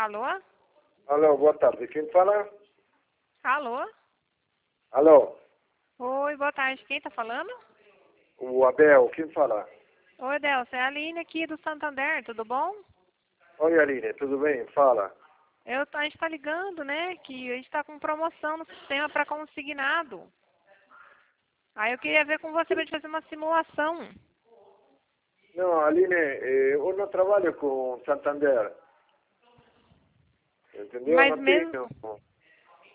Alô? Alô, boa tarde. Quem fala? Alô? Alô, Oi, boa tarde. Quem tá falando? o Abel, quem fala? Oi, Delcio. É a Aline aqui do Santander, tudo bom? Oi, Aline, tudo bem? Fala. A gente tá ligando, né? Que a gente tá com promoção no sistema para consignado. Aí eu queria ver com você pra gente fazer uma simulação. Não, Aline, eu não trabalho com Santander. Entendeu? Mas Não mesmo, tenho.